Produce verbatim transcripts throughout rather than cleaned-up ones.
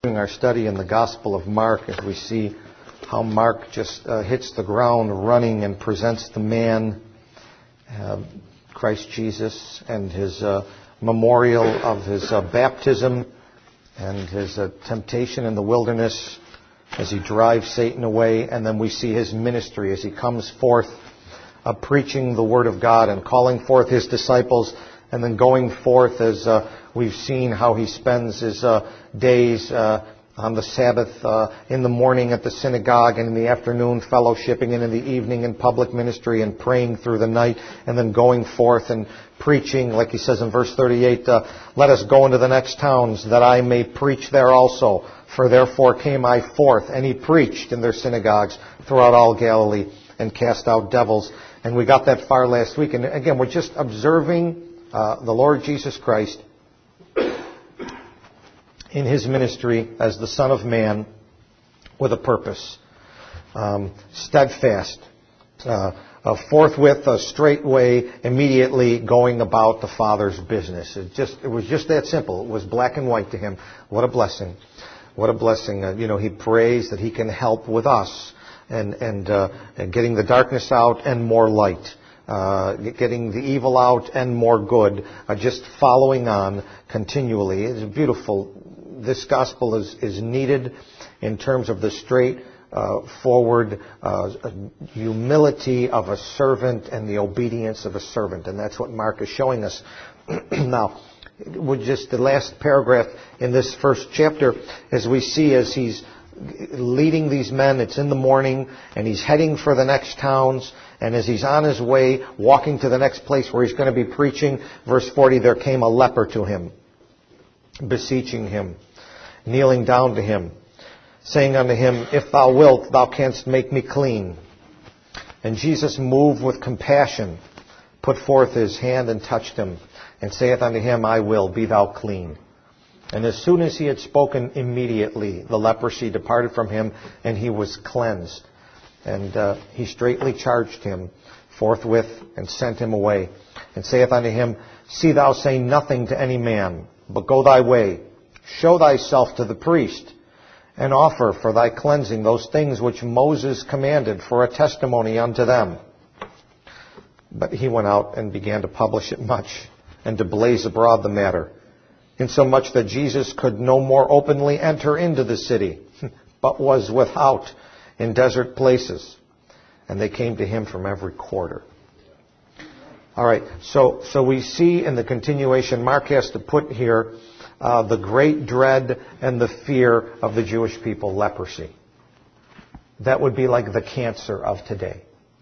Our study in the Gospel of Mark, as we see how Mark just uh, hits the ground running and presents the man, uh, Christ Jesus, and his uh, memorial of his uh, baptism and his uh, temptation in the wilderness as he drives Satan away. And then we see his ministry as he comes forth uh, preaching the Word of God and calling forth his disciples, and then going forth as uh, we've seen how he spends his uh, days uh, on the Sabbath, uh, in the morning at the synagogue, and in the afternoon fellowshipping, and in the evening in public ministry and praying through the night, and then going forth and preaching, like he says in verse thirty-eight, uh, let us go into the next towns that I may preach there also. For therefore came I forth. And he preached in their synagogues throughout all Galilee and cast out devils. And we got that far last week. And again, we're just observing uh, the Lord Jesus Christ in his ministry as the Son of Man with a purpose. Um, steadfast, uh, uh, forthwith, uh, straightway, immediately going about the Father's business. It just, it was just that simple. It was black and white to him. What a blessing. What a blessing. Uh, you know, he prays that he can help with us and, and, uh, and getting the darkness out and more light. Uh, getting the evil out and more good, uh, just following on continually. It's beautiful. This gospel is, is needed in terms of the straight uh, forward uh, humility of a servant and the obedience of a servant. And that's what Mark is showing us. Now, with just the last paragraph in this first chapter, as we see as he's leading these men, it's in the morning, and he's heading for the next towns. And as he's on his way, walking to the next place where he's going to be preaching, verse forty, there came a leper to him, beseeching him, kneeling down to him, saying unto him, if thou wilt, thou canst make me clean. And Jesus, moved with compassion, put forth his hand and touched him, and saith unto him, I will, be thou clean. And as soon as he had spoken, immediately the leprosy departed from him, and he was cleansed. And uh, he straightly charged him forthwith and sent him away, and saith unto him, see thou say nothing to any man, but go thy way, show thyself to the priest, and offer for thy cleansing those things which Moses commanded for a testimony unto them. But he went out and began to publish it much, and to blaze abroad the matter, insomuch that Jesus could no more openly enter into the city, but was without in desert places. And they came to him from every quarter. All right, so so we see in the continuation, Mark has to put here uh, the great dread and the fear of the Jewish people, leprosy. That would be like the cancer of today.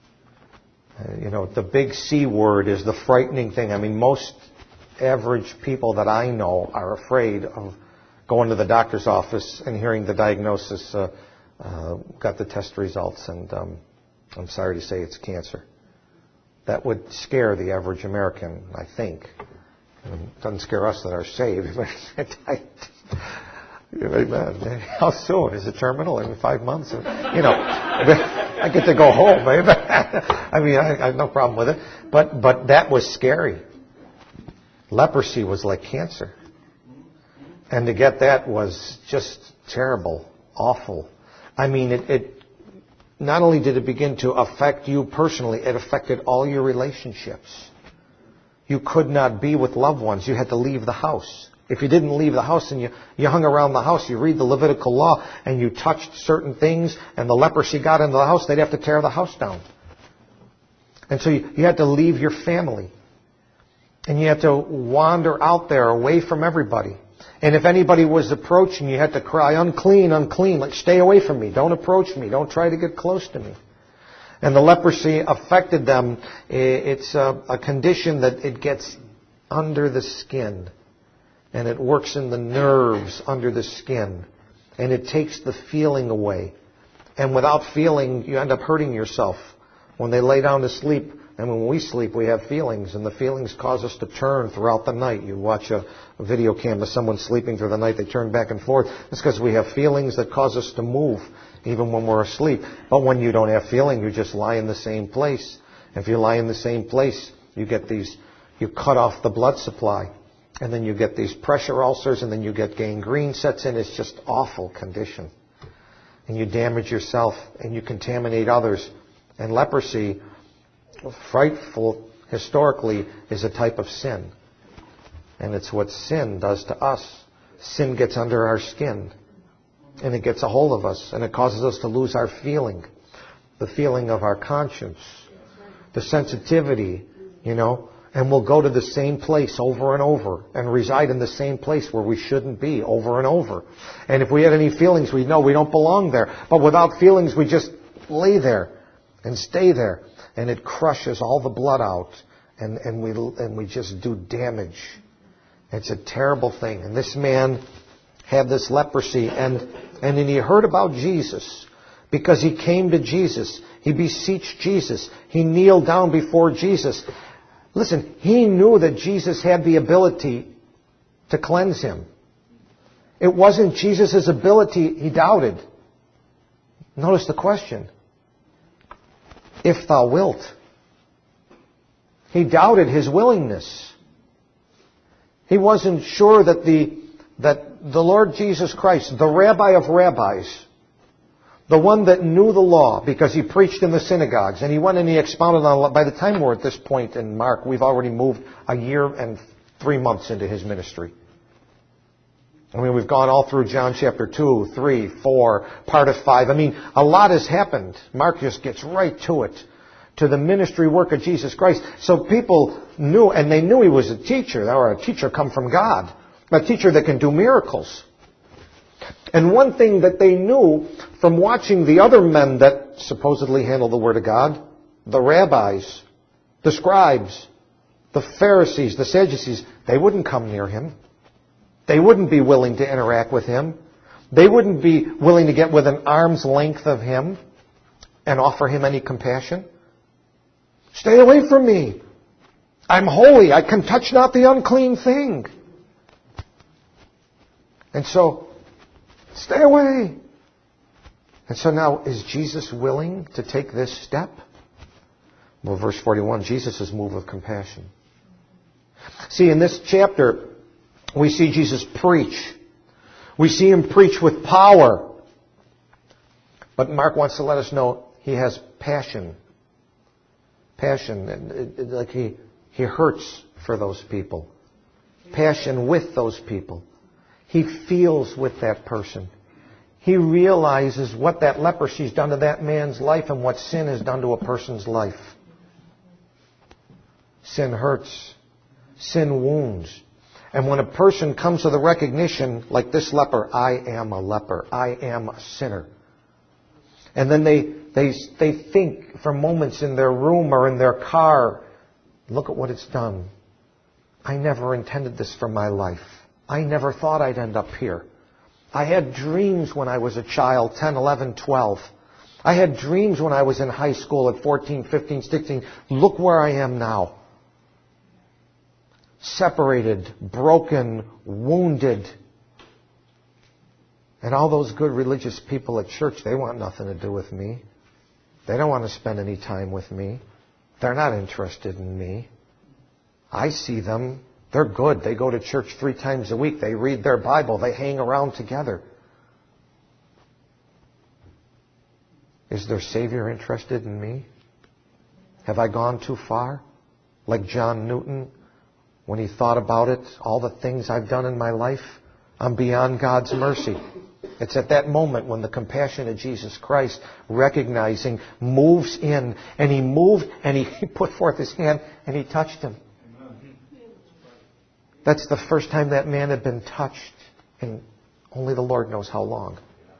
Uh, you know, the big C word is the frightening thing. I mean, most average people that I know are afraid of going to the doctor's office and hearing the diagnosis, uh, uh, got the test results, and um, I'm sorry to say it's cancer. That would scare the average American, I think. It doesn't scare us that are saved. How soon? Is it terminal? In five months? You know, I get to go home. I mean, I, I have no problem with it. But but that was scary. Leprosy was like cancer. And to get that was just terrible, awful. I mean, it, it not only did it begin to affect you personally, it affected all your relationships. You could not be with loved ones. You had to leave the house. If you didn't leave the house and you, you hung around the house, you read the Levitical law, and you touched certain things, and the leprosy got into the house, they'd have to tear the house down. And so you, you had to leave your family. And you had to wander out there away from everybody. And if anybody was approaching, you had to cry, unclean, unclean, like, stay away from me. Don't approach me. Don't try to get close to me. And the leprosy affected them. It's a, a condition that it gets under the skin. And it works in the nerves under the skin. And it takes the feeling away. And without feeling, you end up hurting yourself. When they lay down to sleep, and when we sleep, we have feelings, and the feelings cause us to turn throughout the night. You watch a, a video cam of someone sleeping through the night, they turn back and forth. It's because we have feelings that cause us to move, even when we're asleep. But when you don't have feeling, you just lie in the same place. If you lie in the same place, you get these, you cut off the blood supply. And then you get these pressure ulcers, and then you get gangrene sets in. It's just awful condition. And you damage yourself, and you contaminate others. And leprosy, frightful historically, is a type of sin. And it's what sin does to us. Sin gets under our skin, and it gets a hold of us, and it causes us to lose our feeling, the feeling of our conscience, the sensitivity, you know. And we'll go to the same place over and over and reside in the same place where we shouldn't be over and over. And if we had any feelings, we know we don't belong there. But without feelings, we just lay there and stay there. And it crushes all the blood out. And, and, we, and we just do damage. It's a terrible thing. And this man had this leprosy. And, and then he heard about Jesus. Because he came to Jesus. He beseeched Jesus. He kneeled down before Jesus. Listen, he knew that Jesus had the ability to cleanse him. It wasn't Jesus' ability he doubted. Notice the question. If thou wilt. He doubted his willingness. He wasn't sure that the, that the Lord Jesus Christ, the Rabbi of rabbis, the one that knew the law because he preached in the synagogues and he went and he expounded on the law. By the time we're at this point in Mark, we've already moved a year and three months into his ministry. I mean, we've gone all through John chapter two, three, four, part of five. I mean, a lot has happened. Mark just gets right to it, to the ministry work of Jesus Christ. So people knew, and they knew he was a teacher, or a teacher come from God, a teacher that can do miracles. And one thing that they knew from watching the other men that supposedly handle the Word of God, the rabbis, the scribes, the Pharisees, the Sadducees, they wouldn't come near him. They wouldn't be willing to interact with him. They wouldn't be willing to get within arm's length of him and offer him any compassion. Stay away from me. I'm holy. I can touch not the unclean thing. And so, stay away. And so now, is Jesus willing to take this step? Well, verse forty-one, Jesus is moved with compassion. See, in this chapter, we see Jesus preach. We see him preach with power. But Mark wants to let us know he has passion. Passion, and it, it, like he, he hurts for those people. Passion with those people. He feels with that person. He realizes what that leprosy's done to that man's life and what sin has done to a person's life. Sin hurts. Sin wounds. And when a person comes to the recognition, like this leper, I am a leper. I am a sinner. And then they, they, they think for moments in their room or in their car, look at what it's done. I never intended this for my life. I never thought I'd end up here. I had dreams when I was a child, ten, eleven, twelve. I had dreams when I was in high school at fourteen, fifteen, sixteen. Look where I am now. Separated, broken, wounded. And all those good religious people at church, they want nothing to do with me. They don't want to spend any time with me. They're not interested in me. I see them. They're good. They go to church three times a week. They read their Bible. They hang around together. Is their Savior interested in me? Have I gone too far? Like John Newton, when he thought about it, all the things I've done in my life, I'm beyond God's mercy. It's at that moment when the compassion of Jesus Christ, recognizing, moves in, and he moved and he put forth his hand and he touched him. That's the first time that man had been touched in only the Lord knows how long.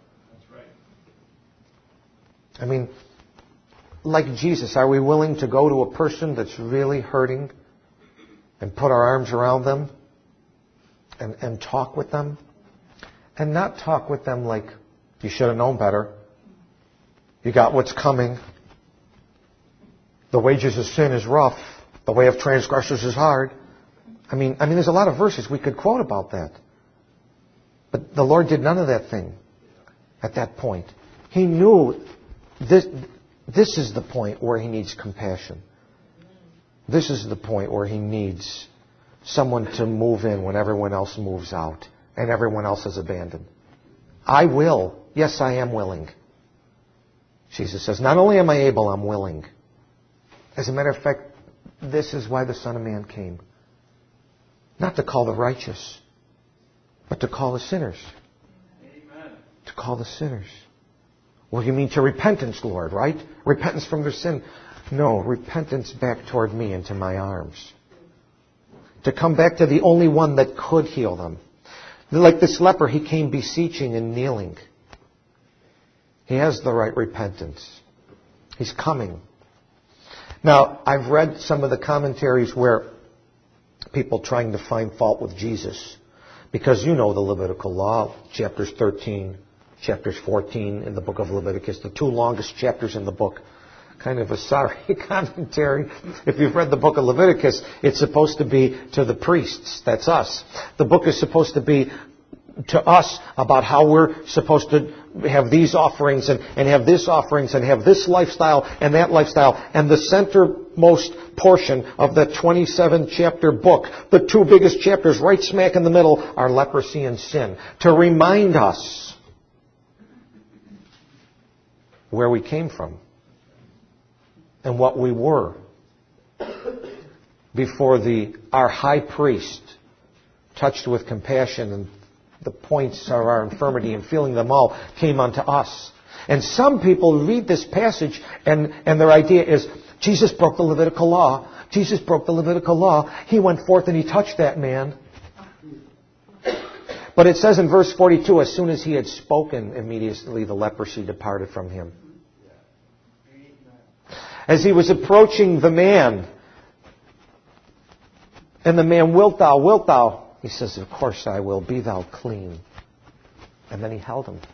I mean, like Jesus, are we willing to go to a person that's really hurting and put our arms around them and, and talk with them? And not talk with them like, you should have known better. You got what's coming. The wages of sin is rough. The way of transgressors is hard. I mean, I mean, there's a lot of verses we could quote about that. But the Lord did none of that thing at that point. He knew this, this is the point where he needs compassion. This is the point where he needs someone to move in when everyone else moves out and everyone else is abandoned. I will. Yes, I am willing. Jesus says, not only am I able, I'm willing. As a matter of fact, this is why the Son of Man came. Not to call the righteous, but to call the sinners. Amen. To call the sinners. Well, you mean to repentance, Lord, right? Repentance from their sin. No, repentance back toward me into my arms. To come back to the only one that could heal them. Like this leper, he came beseeching and kneeling. He has the right repentance. He's coming. Now, I've read some of the commentaries where people trying to find fault with Jesus. Because you know the Levitical law, chapters thirteen, chapters fourteen in the book of Leviticus, the two longest chapters in the book. Kind of a sorry commentary. If you've read the book of Leviticus, it's supposed to be to the priests. That's us. The book is supposed to be to us about how we're supposed to have these offerings and, and have this offerings and have this lifestyle and that lifestyle. And the centermost portion of the twenty-seven chapter book, the two biggest chapters right smack in the middle, are leprosy and sin. To remind us where we came from and what we were before the our high priest, touched with compassion and the points of our infirmity and feeling them all, came unto us. And some people read this passage and, and their idea is, Jesus broke the Levitical law. Jesus broke the Levitical law. He went forth and he touched that man. But it says in verse forty-two, as soon as he had spoken, immediately the leprosy departed from him. As he was approaching the man, and the man, wilt thou, wilt thou? He says, of course I will, be thou clean. And then he held him.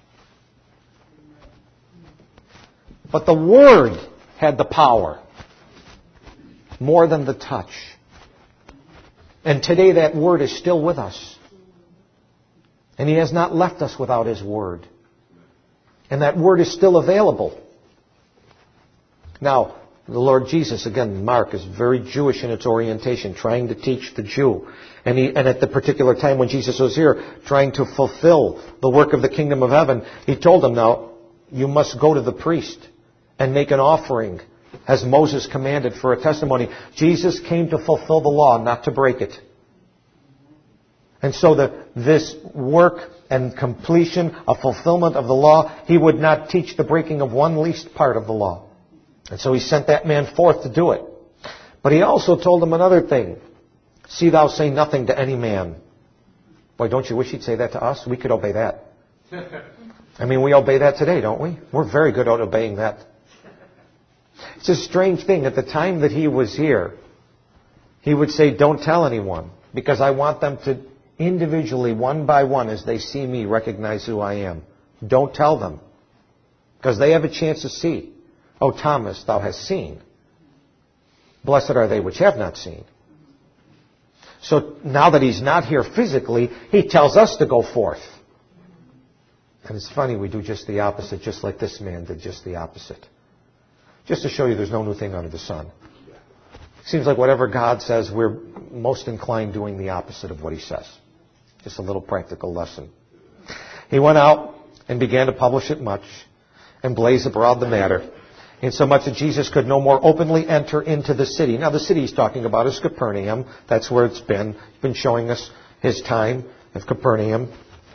But the Word had the power, more than the touch. And today that Word is still with us. And He has not left us without His Word. And that Word is still available. Now, the Lord Jesus, again, Mark is very Jewish in its orientation, trying to teach the Jew. And, he, and at the particular time when Jesus was here, trying to fulfill the work of the kingdom of heaven, He told them, now, you must go to the priest and make an offering, as Moses commanded, for a testimony. Jesus came to fulfill the law, not to break it. And so the, this work and completion of fulfillment of the law, He would not teach the breaking of one least part of the law. And so He sent that man forth to do it. But He also told him another thing. See thou say nothing to any man. Boy, don't you wish He'd say that to us? We could obey that. I mean, we obey that today, don't we? We're very good at obeying that. It's a strange thing. At the time that He was here, He would say, don't tell anyone, because I want them to individually, one by one, as they see me, recognize who I am. Don't tell them, because they have a chance to see. O Thomas, thou hast seen. Blessed are they which have not seen. So now that He's not here physically, He tells us to go forth. And it's funny, we do just the opposite, just like this man did just the opposite. Just to show you there's no new thing under the sun. It seems like whatever God says, we're most inclined doing the opposite of what He says. Just a little practical lesson. He went out and began to publish it much and blaze abroad the matter, insomuch that Jesus could no more openly enter into the city. Now, the city He's talking about is Capernaum. That's where it's been. He's been showing us His time of Capernaum.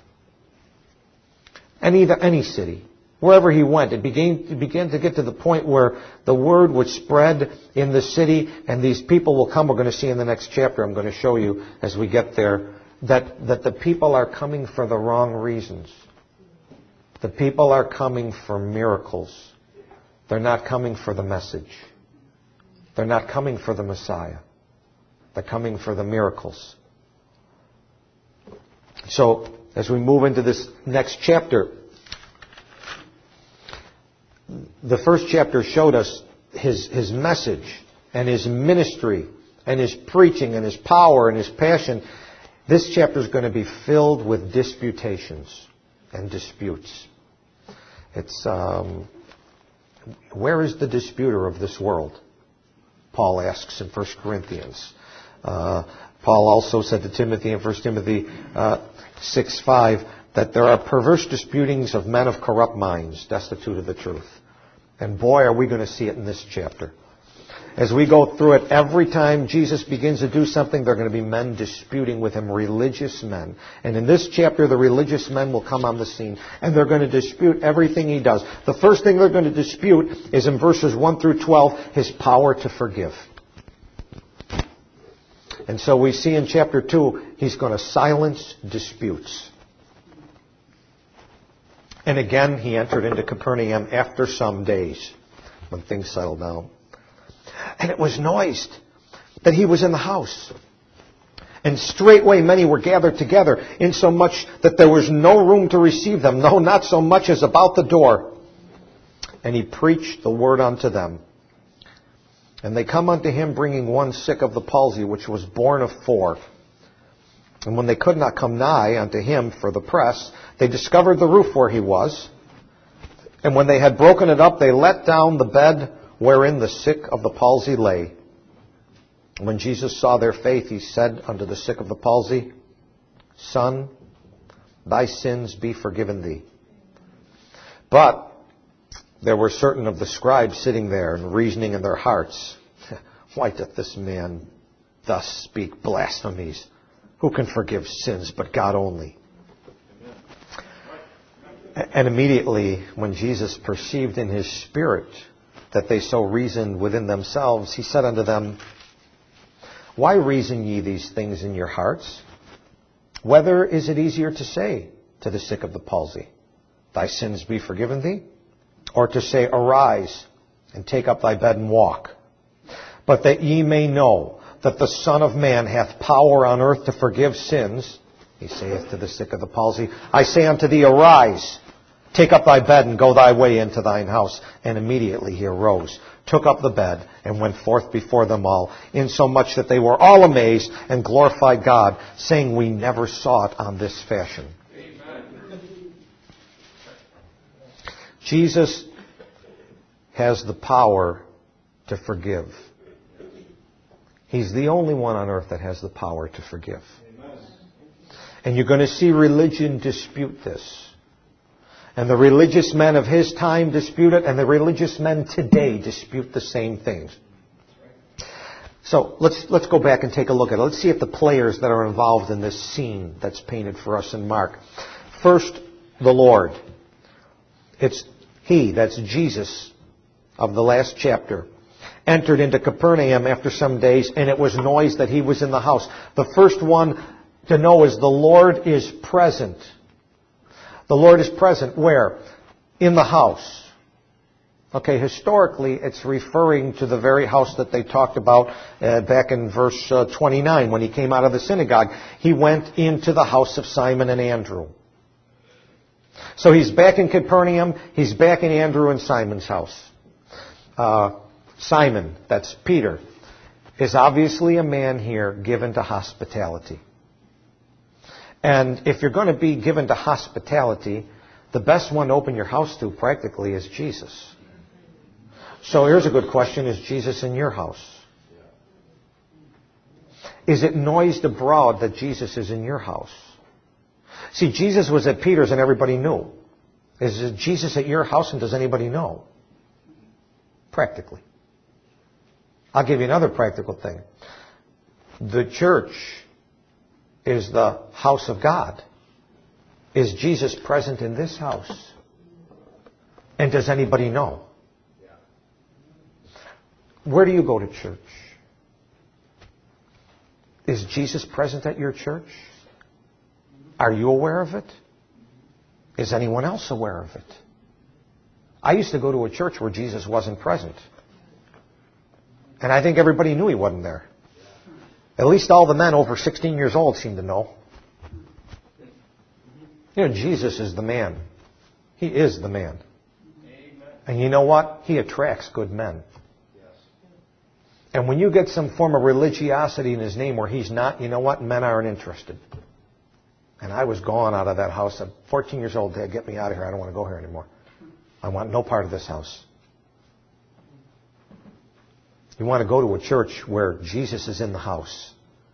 And either any city, wherever He went, it began, it began to get to the point where the word would spread in the city, and these people will come. We're going to see in the next chapter, I'm going to show you as we get there, that, that the people are coming for the wrong reasons. The people are coming for miracles. They're not coming for the message. They're not coming for the Messiah. They're coming for the miracles. So, as we move into this next chapter, the first chapter showed us his, his message and His ministry and His preaching and His power and His passion. This chapter is going to be filled with disputations and disputes. It's... Um, Where is the disputer of this world? Paul asks in First Corinthians. Uh, Paul also said to Timothy in First Timothy uh, six five that there are perverse disputings of men of corrupt minds, destitute of the truth. And boy, are we going to see it in this chapter. As we go through it, every time Jesus begins to do something, there are going to be men disputing with him, religious men. And in this chapter, the religious men will come on the scene, and they're going to dispute everything he does. The first thing they're going to dispute is in verses one through twelve, his power to forgive. And so we see in chapter two, he's going to silence disputes. And again, he entered into Capernaum after some days, when things settled down. And it was noised that he was in the house. And straightway many were gathered together, insomuch that there was no room to receive them, no, not so much as about the door. And he preached the word unto them. And they come unto him, bringing one sick of the palsy, which was born of four. And when they could not come nigh unto him for the press, they discovered the roof where he was. And when they had broken it up, they let down the bed wherein the sick of the palsy lay. When Jesus saw their faith, he said unto the sick of the palsy, Son, thy sins be forgiven thee. But there were certain of the scribes sitting there and reasoning in their hearts, Why doth this man thus speak blasphemies? Who can forgive sins but God only? And immediately, when Jesus perceived in his spirit that they so reasoned within themselves, he said unto them, Why reason ye these things in your hearts? Whether is it easier to say to the sick of the palsy, Thy sins be forgiven thee? Or to say, Arise, and take up thy bed and walk. But that ye may know that the Son of Man hath power on earth to forgive sins, he saith to the sick of the palsy, I say unto thee, Arise, take up thy bed and go thy way into thine house. And immediately he arose, took up the bed, and went forth before them all, insomuch that they were all amazed and glorified God, saying, We never saw it on this fashion. Amen. Jesus has the power to forgive. He's the only one on earth that has the power to forgive. Amen. And you're going to see religion dispute this. And the religious men of his time dispute it, and the religious men today dispute the same things. So let's let's go back and take a look at it. Let's see if the players that are involved in this scene that's painted for us in Mark. First, the Lord. It's he, that's Jesus of the last chapter, entered into Capernaum after some days, and it was noised that he was in the house. The first one to know is the Lord is present. The Lord is present where? In the house. Okay, historically, it's referring to the very house that they talked about uh, back in verse uh, twenty-nine. When he came out of the synagogue, he went into the house of Simon and Andrew. So he's back in Capernaum. He's back in Andrew and Simon's house. Uh, Simon, that's Peter, is obviously a man here given to hospitality. And if you're going to be given to hospitality, the best one to open your house to practically is Jesus. So here's a good question. Is Jesus in your house? Is it noised abroad that Jesus is in your house? See, Jesus was at Peter's and everybody knew. Is Jesus at your house and does anybody know? Practically. I'll give you another practical thing. The church is the house of God. Is Jesus present in this house? And does anybody know? Where do you go to church? Is Jesus present at your church? Are you aware of it? Is anyone else aware of it? I used to go to a church where Jesus wasn't present. And I think everybody knew he wasn't there. At least all the men over sixteen years old seem to know. You know, Jesus is the man. He is the man. Amen. And you know what? He attracts good men. Yes. And when you get some form of religiosity in his name where he's not, you know what? Men aren't interested. And I was gone out of that house. I'm fourteen years old. Dad, get me out of here. I don't want to go here anymore. I want no part of this house. You want to go to a church where Jesus is in the house.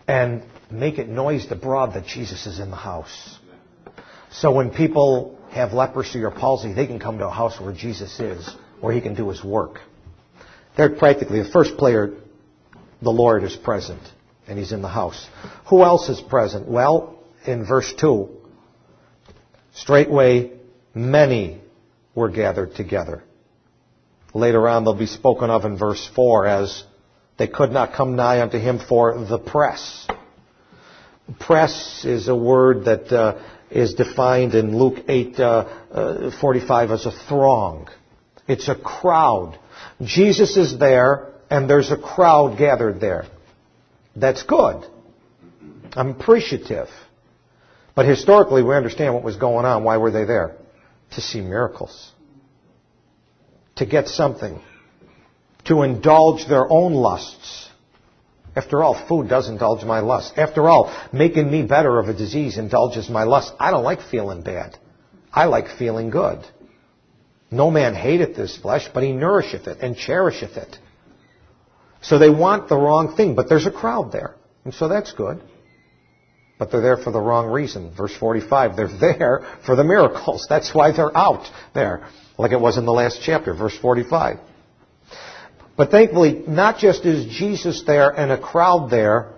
and make it noised abroad that Jesus is in the house. So when people have leprosy or palsy, they can come to a house where Jesus is, where He can do His work. They're practically the first player. The Lord is present, and He's in the house. Who else is present? Well, in verse two, straightway many were gathered together. Later on, they'll be spoken of in verse four as they could not come nigh unto Him for the press. Press is a word that uh, is defined in Luke eight forty-five as a throng. It's a crowd. Jesus is there, and there's a crowd gathered there. That's good. I'm appreciative. But historically, we understand what was going on. Why were they there? To see miracles. To get something. To indulge their own lusts. After all, food does indulge my lust. After all, making me better of a disease indulges my lust. I don't like feeling bad. I like feeling good. No man hateth his flesh, but he nourisheth it and cherisheth it. So they want the wrong thing, but there's a crowd there. And so that's good. But they're there for the wrong reason. Verse forty-five, they're there for the miracles. That's why they're out there, like it was in the last chapter, verse forty-five. But thankfully, not just is Jesus there and a crowd there,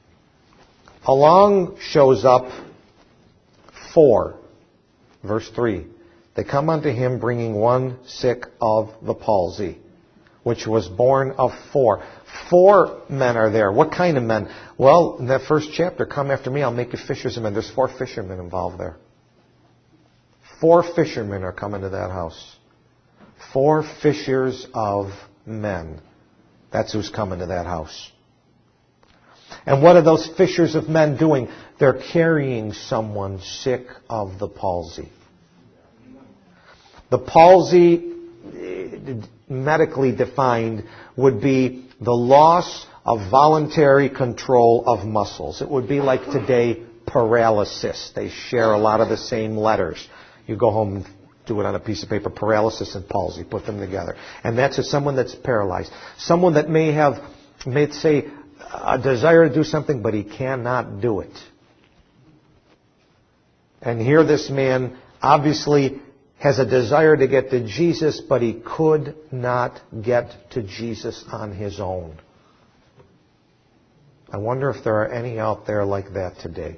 along shows up four. Verse three, they come unto Him bringing one sick of the palsy, which was born of four. Four men are there. What kind of men? Well, in that first chapter, come after me, I'll make you fishers of men. There's four fishermen involved there. Four fishermen are coming to that house. Four fishers of men. That's who's coming to that house. And what are those fishers of men doing? They're carrying someone sick of the palsy. The palsy, medically defined, would be the loss of voluntary control of muscles. It would be like today, paralysis. They share a lot of the same letters. You go home and do it on a piece of paper, paralysis and palsy, put them together. And that's a, someone that's paralyzed. Someone that may have, may say, a desire to do something, but he cannot do it. And here this man obviously has a desire to get to Jesus, but he could not get to Jesus on his own. I wonder if there are any out there like that today.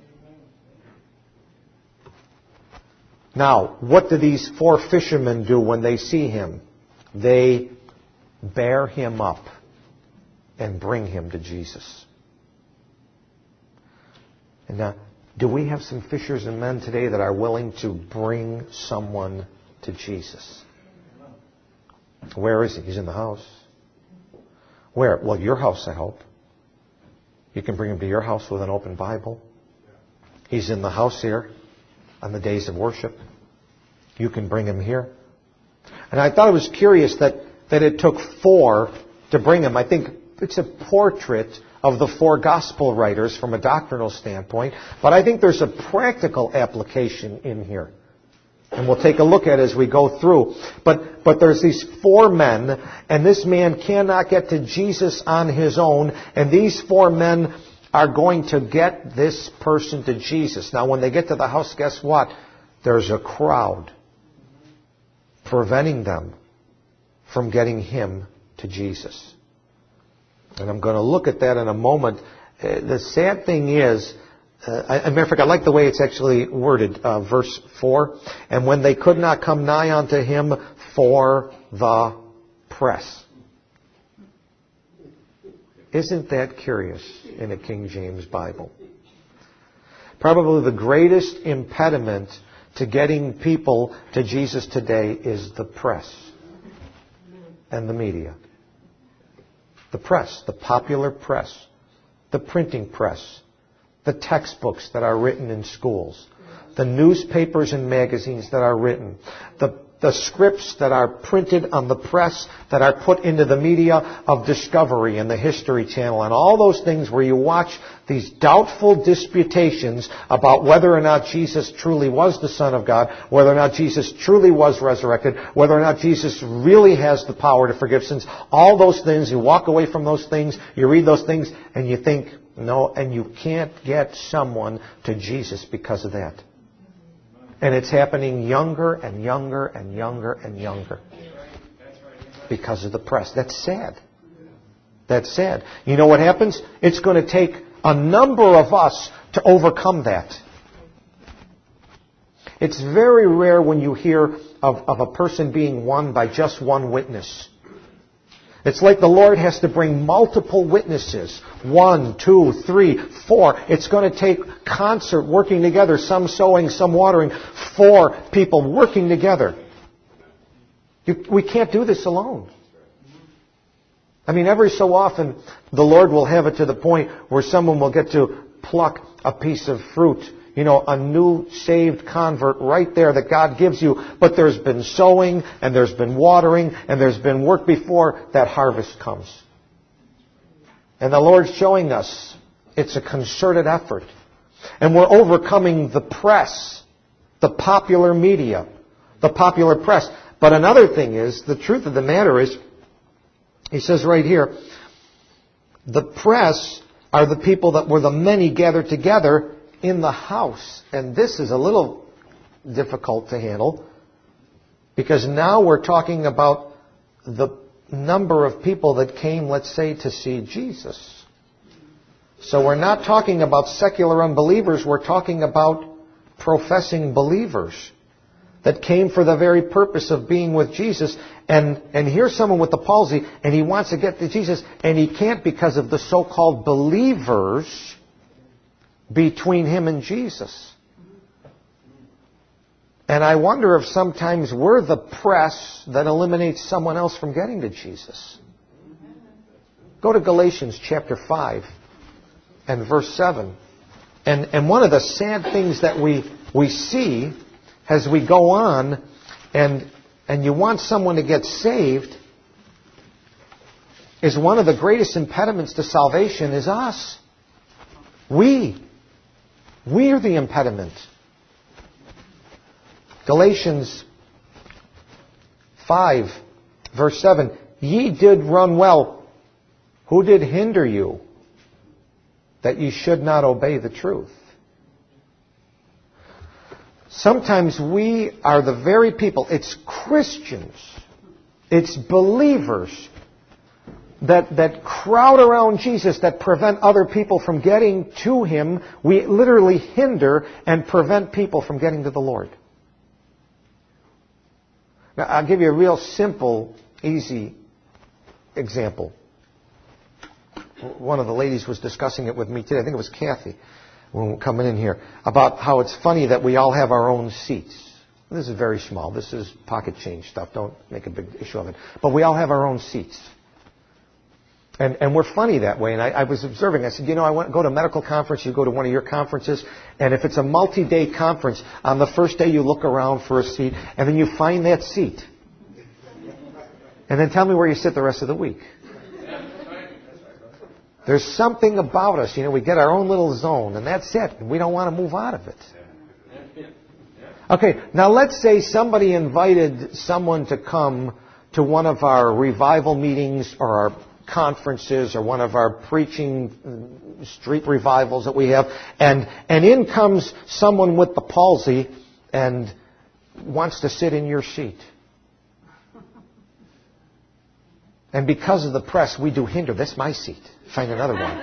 Now, what do these four fishermen do when they see him? They bear him up and bring him to Jesus. And now, do we have some fishers and men today that are willing to bring someone to Jesus? Where is he? He's in the house. Where? Well, your house, I hope. You can bring him to your house with an open Bible. He's in the house here on the days of worship. You can bring him here. And I thought it was curious that, that it took four to bring him. I think it's a portrait of the four gospel writers from a doctrinal standpoint, but I think there's a practical application in here. And we'll take a look at it as we go through. But, but there's these four men, and this man cannot get to Jesus on his own, and these four men are going to get this person to Jesus. Now, when they get to the house, guess what? There's a crowd preventing them from getting him to Jesus. And I'm going to look at that in a moment. Uh, the sad thing is, uh, I, as a matter of fact, I like the way it's actually worded, uh, verse four. And when they could not come nigh unto him for the press. Isn't that curious in a King James Bible? Probably the greatest impediment to getting people to Jesus today is the press and the media. The press, the popular press, the printing press, the textbooks that are written in schools, the newspapers and magazines that are written, the, the scripts that are printed on the press, that are put into the media of Discovery and the History Channel, and all those things where you watch these doubtful disputations about whether or not Jesus truly was the Son of God, whether or not Jesus truly was resurrected, whether or not Jesus really has the power to forgive sins. All those things, you walk away from those things, you read those things, and you think, No, and you can't get someone to Jesus because of that. And it's happening younger and younger and younger and younger because of the press. That's sad. That's sad. You know what happens? It's going to take a number of us to overcome that. It's very rare when you hear of, of a person being won by just one witness. It's like the Lord has to bring multiple witnesses. One, two, three, four. It's going to take concert working together. Some sowing, some watering. Four people working together. You, we can't do this alone. I mean, every so often, the Lord will have it to the point where someone will get to pluck a piece of fruit. You know, a new saved convert right there that God gives you. But there's been sowing, and there's been watering, and there's been work before that harvest comes. And the Lord's showing us it's a concerted effort. And we're overcoming the press, the popular media, the popular press. But another thing is, the truth of the matter is, he says right here, the press are the people that were the many gathered together in the house. And this is a little difficult to handle, because now we're talking about the number of people that came, let's say, to see Jesus. So we're not talking about secular unbelievers, we're talking about professing believers that came for the very purpose of being with Jesus. And, and here's someone with the palsy, and he wants to get to Jesus, and he can't because of the so-called believers between him and Jesus. And I wonder if sometimes we're the press that eliminates someone else from getting to Jesus. Go to Galatians chapter five and verse seven. And, and one of the sad things that we, we see as we go on, and, and you want someone to get saved, is one of the greatest impediments to salvation is us. We. We are the impediment. Galatians five, verse seven. Ye did run well. Who did hinder you that ye should not obey the truth? Sometimes we are the very people, it's Christians, it's believers that, that crowd around Jesus that prevent other people from getting to Him. We literally hinder and prevent people from getting to the Lord. Now, I'll give you a real simple, easy example. One of the ladies was discussing it with me today. I think it was Kathy, when we were coming in here, about how it's funny that we all have our own seats. This is very small. This is pocket change stuff. Don't make a big issue of it. But we all have our own seats. And, and we're funny that way. And I, I was observing. I said, you know, I went, go to a medical conference. You go to one of your conferences. And if it's a multi-day conference, on the first day you look around for a seat. And then you find that seat. And then tell me where you sit the rest of the week. There's something about us. You know, we get our own little zone. And that's it. And we don't want to move out of it. Okay, now let's say somebody invited someone to come to one of our revival meetings or our conferences or one of our preaching street revivals that we have, and and in comes someone with the palsy and wants to sit in your seat. And because of the press, we do hinder. That's my seat. Find another one.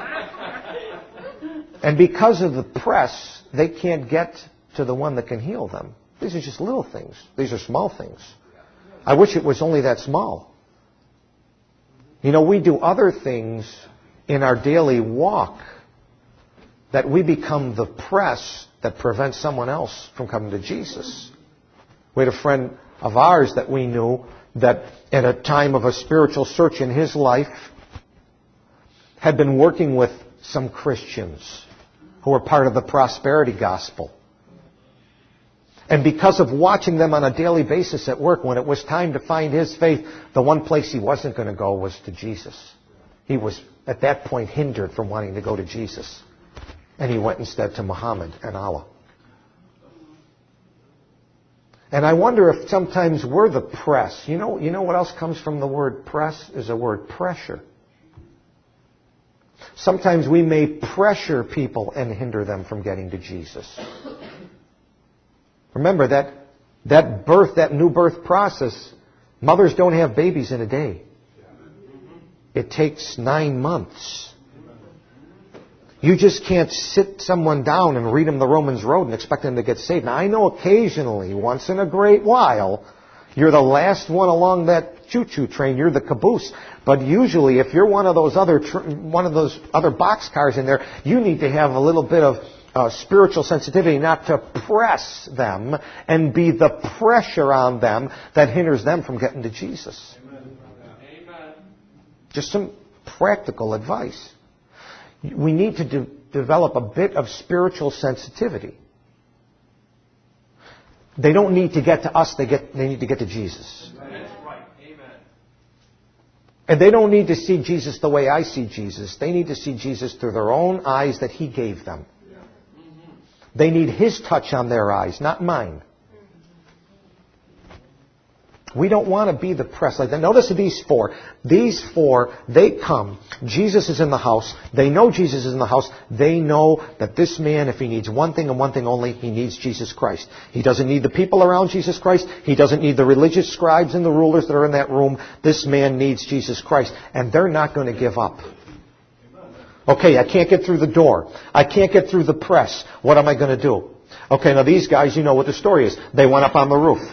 And because of the press, they can't get to the one that can heal them. These are just little things. These are small things. I wish it was only that small. You know, we do other things in our daily walk that we become the press that prevents someone else from coming to Jesus. We had a friend of ours that we knew that at a time of a spiritual search in his life had been working with some Christians who were part of the prosperity gospel. And because of watching them on a daily basis at work, when it was time to find his faith, the one place he wasn't going to go was to Jesus. He was, at that point, hindered from wanting to go to Jesus. And he went instead to Muhammad and Allah. And I wonder if sometimes we're the press. You know, you know what else comes from the word press? Is the word pressure. Sometimes we may pressure people and hinder them from getting to Jesus. Remember that that birth, that new birth process, mothers don't have babies in a day. It takes nine months. You just can't sit someone down and read them the Romans Road and expect them to get saved. Now, I know occasionally, once in a great while, you're the last one along that choo-choo train. You're the caboose. But usually, if you're one of those other tr- one of those other boxcars in there, you need to have a little bit of uh, spiritual sensitivity, not to press them and be the pressure on them that hinders them from getting to Jesus. Amen. Just some practical advice. We need to de- develop a bit of spiritual sensitivity. They don't need to get to us, they get they need to get to Jesus. That's right. Amen. And they don't need to see Jesus the way I see Jesus. They need to see Jesus through their own eyes that He gave them. Yeah. Mm-hmm. They need His touch on their eyes, not mine. We don't want to be the press like that. Notice these four. These four, they come. Jesus is in the house. They know Jesus is in the house. They know that this man, if he needs one thing and one thing only, he needs Jesus Christ. He doesn't need the people around Jesus Christ. He doesn't need the religious scribes and the rulers that are in that room. This man needs Jesus Christ. And they're not going to give up. Okay, I can't get through the door. I can't get through the press. What am I going to do? Okay, now these guys, you know what the story is. They went up on the roof.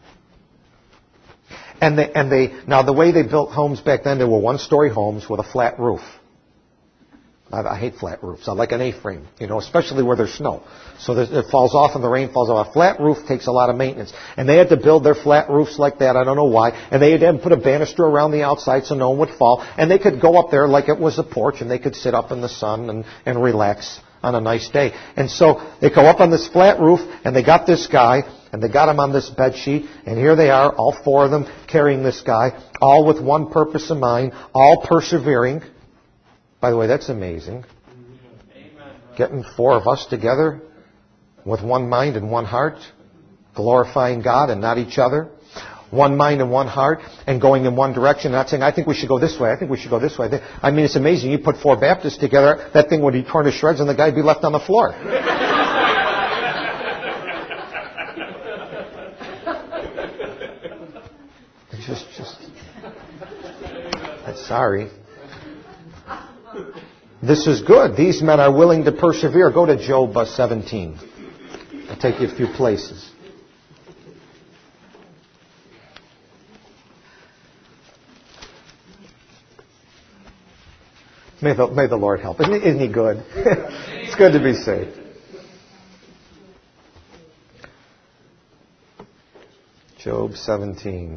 And they, and they, now the way they built homes back then, they were one-story homes with a flat roof. I, I hate flat roofs. I like an A-frame, you know, especially where there's snow. So it falls off and the rain falls off. A flat roof takes a lot of maintenance. And they had to build their flat roofs like that. I don't know why. And they had to put a banister around the outside so no one would fall. And they could go up there like it was a porch and they could sit up in the sun and, and relax on a nice day. And so they go up on this flat roof and they got this guy. And they got him on this bed sheet, and here they are, all four of them carrying this guy, all with one purpose in mind, all persevering. By the way, that's amazing. Amen. Getting four of us together with one mind and one heart, glorifying God and not each other. One mind and one heart, and going in one direction, not saying, I think we should go this way, I think we should go this way. I mean, it's amazing. You put four Baptists together, that thing would be torn to shreds and the guy would be left on the floor. Just, just, sorry. This is good. These men are willing to persevere. Go to Job seventeen. I'll take you a few places. May the, may the Lord help. Isn't he, isn't he good? It's good to be saved. Job seventeen.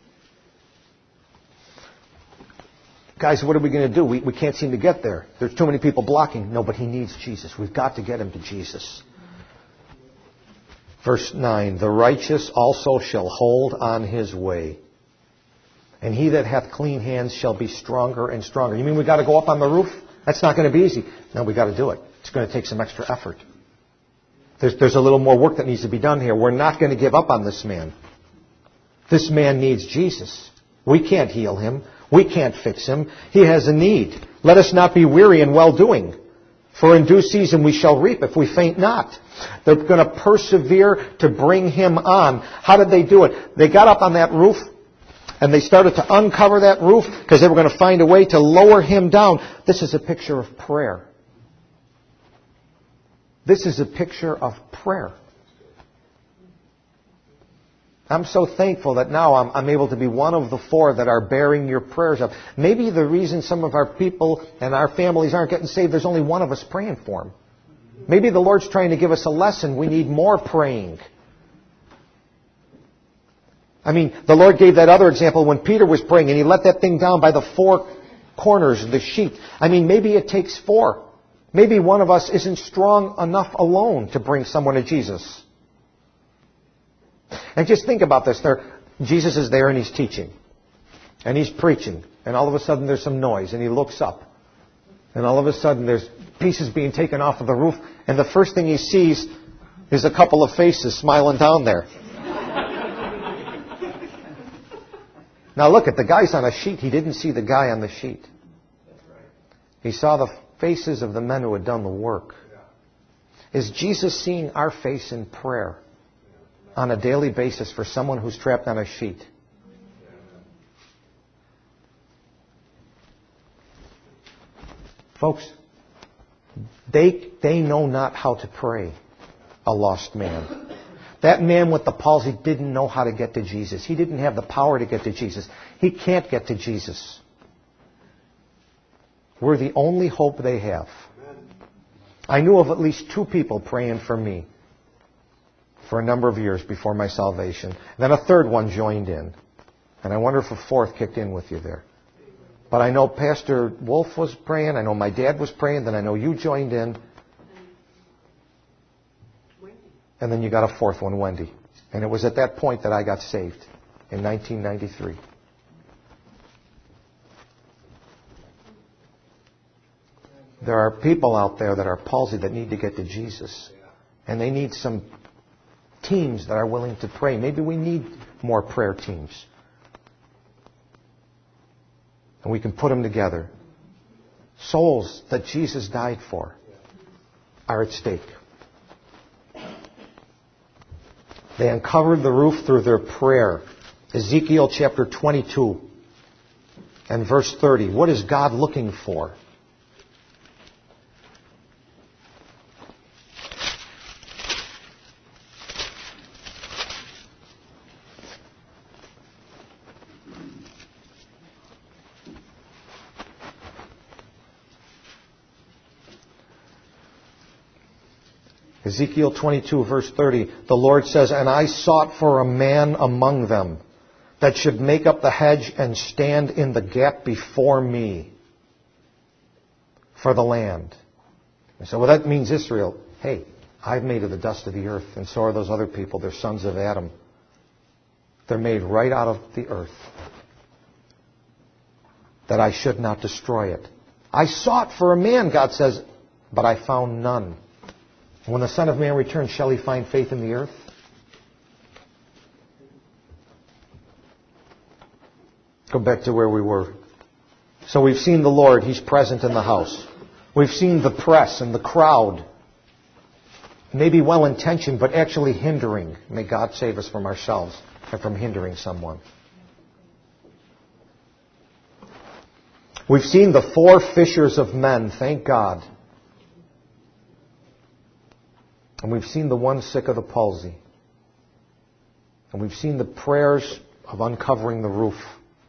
Guys, what are we going to do? We, we can't seem to get there. There's too many people blocking. No, but he needs Jesus. We've got to get him to Jesus. Verse nine, the righteous also shall hold on his way, and he that hath clean hands shall be stronger and stronger. You mean we've got to go up on the roof? That's not going to be easy. No, we've got to do it. It's going to take some extra effort. There's, there's a little more work that needs to be done here. We're not going to give up on this man. This man needs Jesus. We can't heal him. We can't fix him. He has a need. Let us not be weary in well-doing. For in due season we shall reap if we faint not. They're going to persevere to bring him on. How did they do it? They got up on that roof and they started to uncover that roof because they were going to find a way to lower him down. This is a picture of prayer. This is a picture of prayer. I'm so thankful that now I'm, I'm able to be one of the four that are bearing your prayers up. Maybe the reason some of our people and our families aren't getting saved, there's only one of us praying for them. Maybe the Lord's trying to give us a lesson. We need more praying. I mean, the Lord gave that other example when Peter was praying and he let that thing down by the four corners of the sheet. I mean, maybe it takes four. Maybe one of us isn't strong enough alone to bring someone to Jesus. And just think about this. There, Jesus is there and he's teaching. And he's preaching. And all of a sudden there's some noise. And he looks up. And all of a sudden there's pieces being taken off of the roof. And the first thing he sees is a couple of faces smiling down there. Now look at the guy's on a sheet. He didn't see the guy on the sheet. He saw the faces of the men who had done the work. Is Jesus seeing our face in prayer on a daily basis for someone who's trapped on a sheet? Folks, they, they know not how to pray, a lost man. That man with the palsy didn't know how to get to Jesus. He didn't have the power to get to Jesus. He can't get to Jesus. We're the only hope they have. I knew of at least two people praying for me for a number of years before my salvation. Then a third one joined in. And I wonder if a fourth kicked in with you there. But I know Pastor Wolf was praying. I know my dad was praying. Then I know you joined in. And then you got a fourth one, Wendy. And it was at that point that I got saved in nineteen ninety-three. There are people out there that are palsy that need to get to Jesus. And they need some teams that are willing to pray. Maybe we need more prayer teams. And we can put them together. Souls that Jesus died for are at stake. They uncovered the roof through their prayer. Ezekiel chapter twenty-two and verse thirty. What is God looking for? Ezekiel twenty-two, verse thirty, the Lord says, "And I sought for a man among them that should make up the hedge and stand in the gap before me for the land." And so, well, that means Israel. Hey, I've made of the dust of the earth, and so are those other people. They're sons of Adam. They're made right out of the earth. That I should not destroy it. I sought for a man, God says, but I found none. When the Son of Man returns, shall he find faith in the earth? Go back to where we were. So we've seen the Lord. He's present in the house. We've seen the press and the crowd. Maybe well-intentioned, but actually hindering. May God save us from ourselves and from hindering someone. We've seen the four fishers of men. Thank God. And we've seen the one sick of the palsy. And we've seen the prayers of uncovering the roof.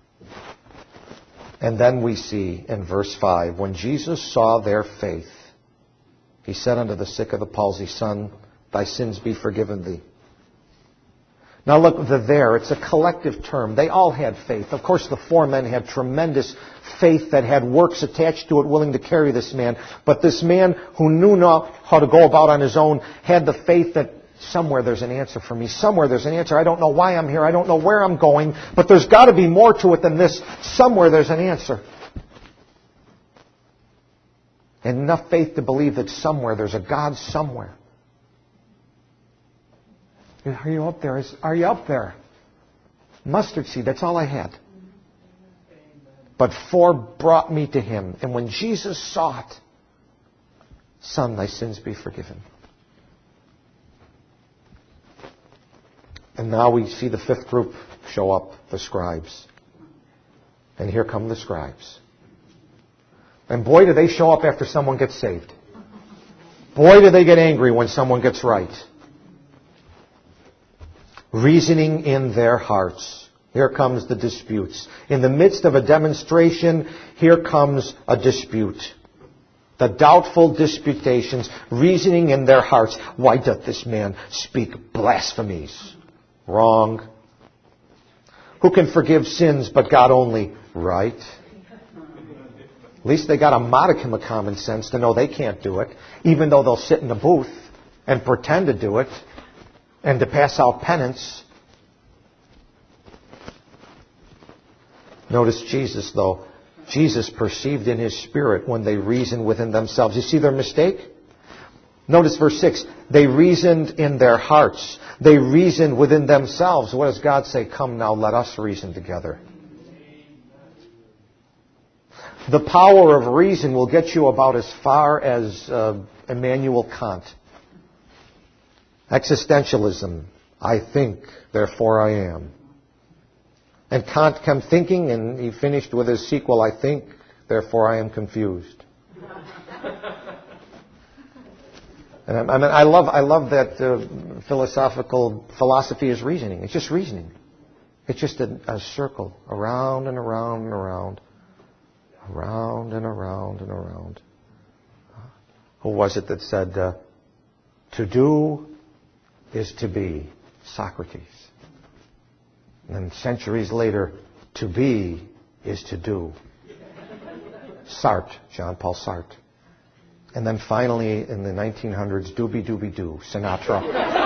And then we see in verse five, when Jesus saw their faith, he said unto the sick of the palsy, "Son, thy sins be forgiven thee." Now look, the there, it's a collective term. They all had faith. Of course, the four men had tremendous faith that had works attached to it willing to carry this man. But this man who knew not how to go about on his own had the faith that somewhere there's an answer for me. Somewhere there's an answer. I don't know why I'm here. I don't know where I'm going. But there's got to be more to it than this. Somewhere there's an answer. And enough faith to believe that somewhere there's a God somewhere. Are you up there? Are you up there? Mustard seed, that's all I had. But four brought me to him. And when Jesus saw it, "Son, thy sins be forgiven." And now we see the fifth group show up, the scribes. And here come the scribes. And boy, do they show up after someone gets saved. Boy, do they get angry when someone gets right. Reasoning in their hearts. Here comes the disputes. In the midst of a demonstration, here comes a dispute. The doubtful disputations, reasoning in their hearts. Why doth this man speak blasphemies? Wrong. Who can forgive sins but God only? Right. At least they got a modicum of common sense to know they can't do it, even though they'll sit in a booth and pretend to do it. And to pass out penance. Notice Jesus, though. Jesus perceived in his spirit when they reasoned within themselves. You see their mistake? Notice verse six. They reasoned in their hearts. They reasoned within themselves. What does God say? Come now, let us reason together. The power of reason will get you about as far as uh, Immanuel Kant. Existentialism. I think, therefore I am. And Kant kept thinking, and he finished with his sequel, I think, therefore I am confused. And I, I mean, I love, I love that uh, philosophical philosophy is reasoning. It's just reasoning. It's just a, a circle, around and around and around, around and around and around. Who was it that said, uh, to do is to be? Socrates. And then centuries later, to be is to do. Sartre, Jean-Paul Sartre. And then finally, in the nineteen hundreds, doobie doobie doo, Sinatra.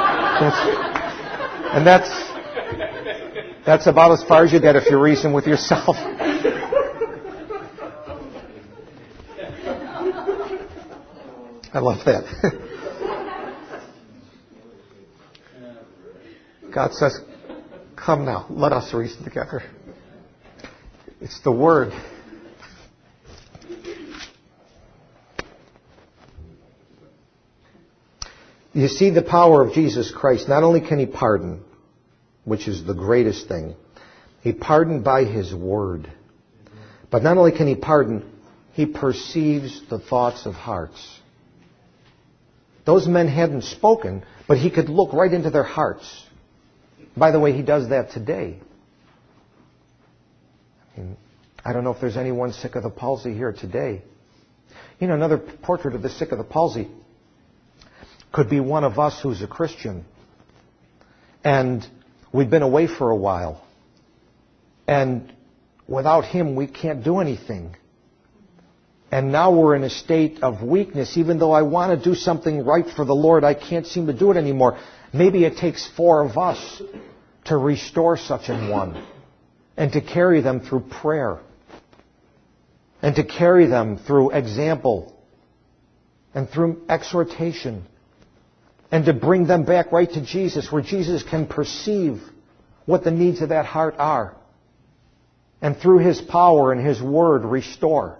And that's that's about as far as you get if you reason with yourself. I love that. God says, come now, let us reason together. It's the Word. You see the power of Jesus Christ. Not only can He pardon, which is the greatest thing, He pardoned by His Word. But not only can He pardon, He perceives the thoughts of hearts. Those men hadn't spoken, but He could look right into their hearts. By the way, He does that today. I mean, I don't know if there's anyone sick of the palsy here today. You know, another portrait of the sick of the palsy could be one of us who's a Christian. And we've been away for a while. And without Him, we can't do anything. And now we're in a state of weakness. Even though I want to do something right for the Lord, I can't seem to do it anymore. Maybe it takes four of us to restore such an one. And to carry them through prayer. And to carry them through example. And through exhortation. And to bring them back right to Jesus, where Jesus can perceive what the needs of that heart are. And through His power and His Word, restore.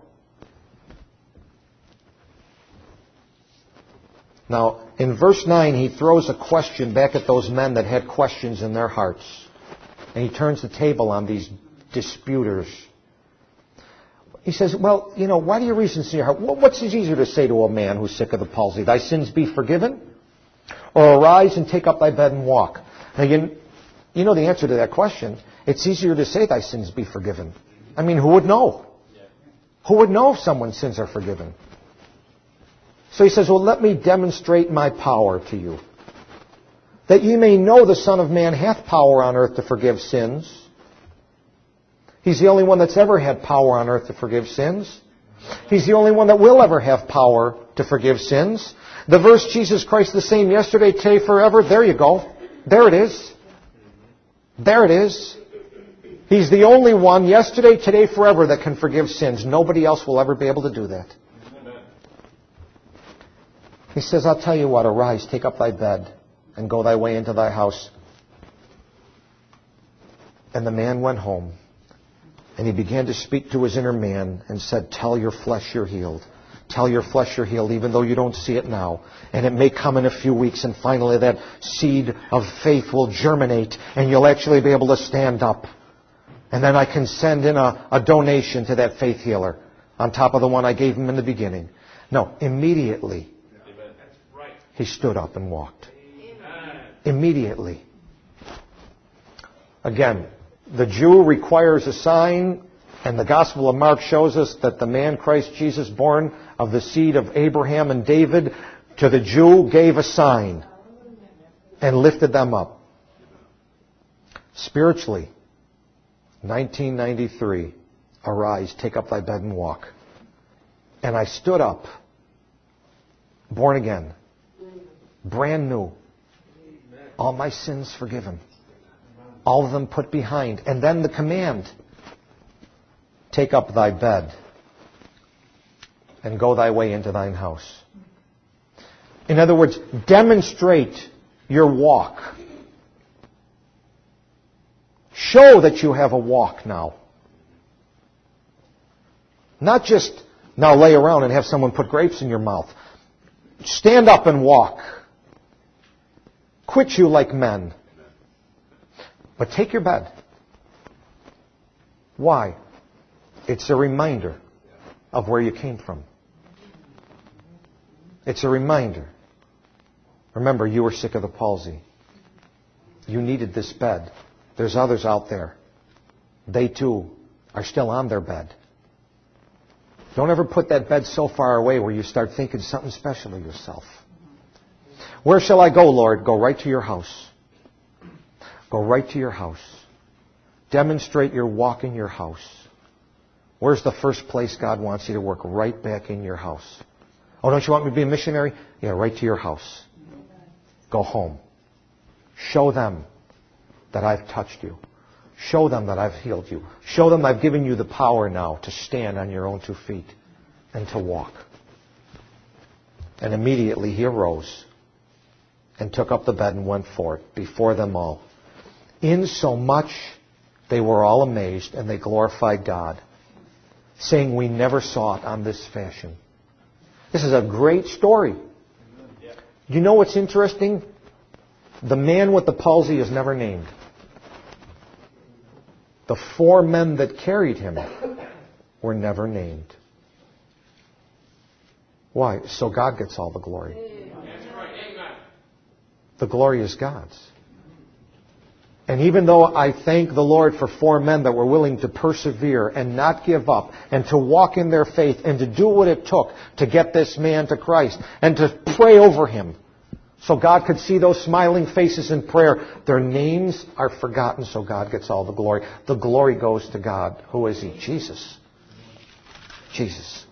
Now, in verse nine, he throws a question back at those men that had questions in their hearts. And he turns the table on these disputers. He says, well, you know, why do you reason in your heart? What's easier to say to a man who's sick of the palsy? Thy sins be forgiven? Or arise and take up thy bed and walk? Now, you, you know the answer to that question. It's easier to say thy sins be forgiven. I mean, who would know? Who would know if someone's sins are forgiven? So he says, well, let me demonstrate my power to you. That ye may know the Son of Man hath power on earth to forgive sins. He's the only one that's ever had power on earth to forgive sins. He's the only one that will ever have power to forgive sins. The verse, Jesus Christ the same yesterday, today, forever, there you go. There it is. There it is. He's the only one, yesterday, today, forever, that can forgive sins. Nobody else will ever be able to do that. He says, I'll tell you what, arise, take up thy bed, and go thy way into thy house. And the man went home, and he began to speak to his inner man, and said, tell your flesh you're healed. Tell your flesh you're healed, even though you don't see it now. And it may come in a few weeks, and finally that seed of faith will germinate, and you'll actually be able to stand up. And then I can send in a, a donation to that faith healer, on top of the one I gave him in the beginning. No, immediately, he stood up and walked. Immediately. Again, the Jew requires a sign, and the Gospel of Mark shows us that the man Christ Jesus, born of the seed of Abraham and David, to the Jew gave a sign and lifted them up. Spiritually, nineteen ninety-three, arise, take up thy bed and walk. And I stood up, born again, brand new, all my sins forgiven, all of them put behind. And then the command, take up thy bed and go thy way into thine house. In other words, demonstrate your walk. Show that you have a walk now. Not just now lay around and have someone put grapes in your mouth. Stand up and walk. Quit you like men. But take your bed. Why? It's a reminder of where you came from. It's a reminder. Remember, you were sick of the palsy. You needed this bed. There's others out there. They too are still on their bed. Don't ever put that bed so far away where you start thinking something special of yourself. Where shall I go, Lord? Go right to your house. Go right to your house. Demonstrate your walk in your house. Where's the first place God wants you to work? Right back in your house. Oh, don't you want me to be a missionary? Yeah, right to your house. Go home. Show them that I've touched you. Show them that I've healed you. Show them I've given you the power now to stand on your own two feet and to walk. And immediately he arose and took up the bed and went forth before them all. Insomuch they were all amazed, and they glorified God, saying, we never saw it on this fashion. This is a great story. You know what's interesting? The man with the palsy is never named. The four men that carried him were never named. Why? So God gets all the glory. The glory is God's. And even though I thank the Lord for four men that were willing to persevere and not give up and to walk in their faith and to do what it took to get this man to Christ and to pray over him so God could see those smiling faces in prayer, their names are forgotten so God gets all the glory. The glory goes to God. Who is He? Jesus. Jesus.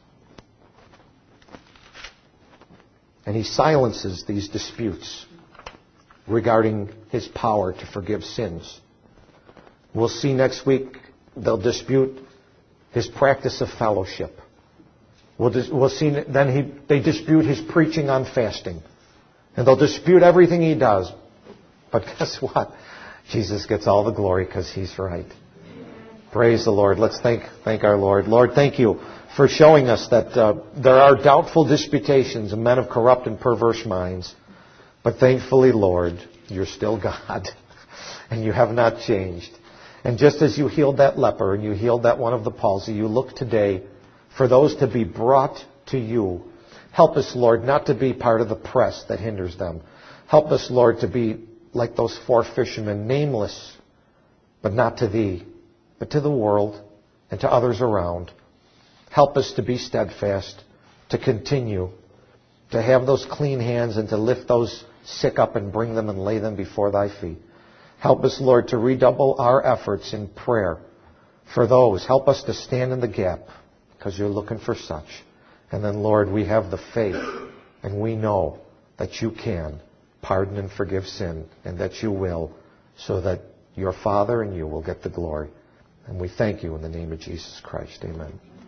And He silences these disputes regarding His power to forgive sins. We'll see next week they'll dispute His practice of fellowship. We'll, dis- we'll see then he, they dispute His preaching on fasting. And they'll dispute everything He does. But guess what? Jesus gets all the glory because He's right. Praise the Lord. Let's thank, thank our Lord. Lord, thank You for showing us that uh, there are doubtful disputations of men of corrupt and perverse minds. But thankfully, Lord, You're still God, and You have not changed. And just as You healed that leper and You healed that one of the palsy, You look today for those to be brought to You. Help us, Lord, not to be part of the press that hinders them. Help us, Lord, to be like those four fishermen, nameless, but not to Thee, but to the world and to others around. Help us to be steadfast, to continue, to have those clean hands and to lift those sick up and bring them and lay them before Thy feet. Help us, Lord, to redouble our efforts in prayer for those. Help us to stand in the gap because You're looking for such. And then, Lord, we have the faith and we know that You can pardon and forgive sin and that You will, so that Your Father and You will get the glory. And we thank You in the name of Jesus Christ. Amen.